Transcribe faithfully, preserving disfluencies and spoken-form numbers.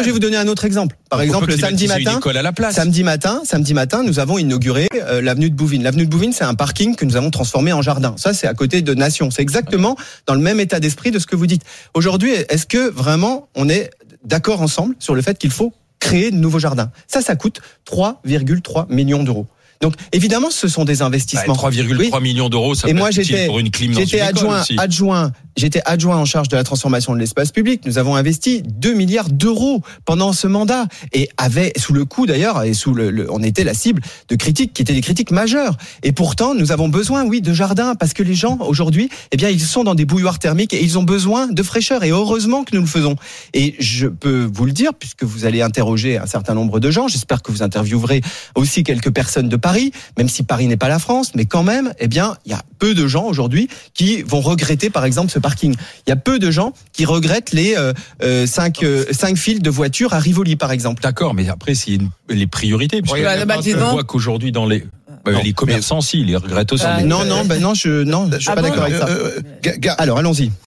Moi, je vais vous donner un autre exemple. Par Donc, exemple, le samedi matin, à la place. samedi matin, samedi matin, nous avons inauguré euh, l'avenue de Bouvines. L'avenue de Bouvines, c'est un parking que nous avons transformé en jardin. Ça, c'est à côté de Nation. C'est exactement dans le même état d'esprit de ce que vous dites. Aujourd'hui, est-ce que vraiment on est d'accord ensemble sur le fait qu'il faut créer de nouveaux jardins? Ça, ça coûte trois virgule trois millions d'euros. Donc, évidemment, ce sont des investissements. Bah, trois virgule trois oui. millions d'euros, ça et peut moi, être utile j'étais, pour une clim dans j'étais une adjoint, école aussi. adjoint, j'étais adjoint en charge de la transformation de l'espace public. Nous avons investi deux milliards d'euros pendant ce mandat. Et avait, sous le coup d'ailleurs, et sous le, le, on était la cible de critiques qui étaient des critiques majeures. Et pourtant, nous avons besoin, oui, de jardins, parce que les gens, aujourd'hui, eh bien, ils sont dans des bouilloires thermiques et ils ont besoin de fraîcheur. Et heureusement que nous le faisons. Et je peux vous le dire, puisque vous allez interroger un certain nombre de gens. J'espère que vous interviewerez aussi quelques personnes de Paris, même si Paris n'est pas la France, mais quand même, eh bien, il y a peu de gens aujourd'hui qui vont regretter, par exemple, ce parking. Il y a peu de gens qui regrettent les euh, euh, cinq, euh, cinq files de voitures à Rivoli, par exemple. D'accord, mais après, c'est une, les priorités. Puisque Oui, bah, on voit qu'aujourd'hui, dans les, bah, les commerçants, si, ils les regrettent aussi. Euh, non, non, ben non, je, non, je suis ah pas bon d'accord avec ça. Euh, euh, ga- ga- Alors, allons-y.